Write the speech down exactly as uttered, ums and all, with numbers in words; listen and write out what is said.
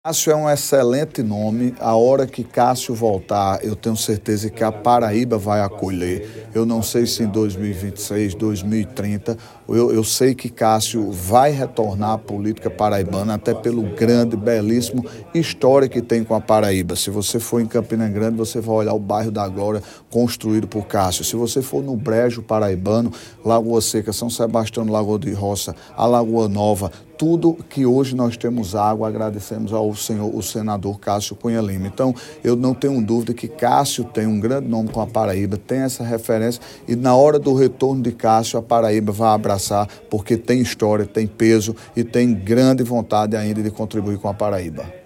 Cássio é um excelente nome. A hora que Cássio voltar, eu tenho certeza que a Paraíba vai acolher. Eu não sei se em dois mil e vinte e seis, dois mil e trinta, eu, eu sei que Cássio vai retornar à política paraibana, até pelo grande, belíssimo história que tem com a Paraíba. Se você for em Campina Grande, você vai olhar o bairro da Glória construído por Cássio. Se você for no Brejo Paraibano, Lagoa Seca, São Sebastião, Lagoa de Roça, a Lagoa Nova, tudo que hoje nós temos água, agradecemos ao senhor, o senador Cássio Cunha Lima. Então, eu não tenho dúvida que Cássio tem um grande nome com a Paraíba, tem essa referência e na hora do retorno de Cássio, a Paraíba vai abraçar, porque tem história, tem peso e tem grande vontade ainda de contribuir com a Paraíba.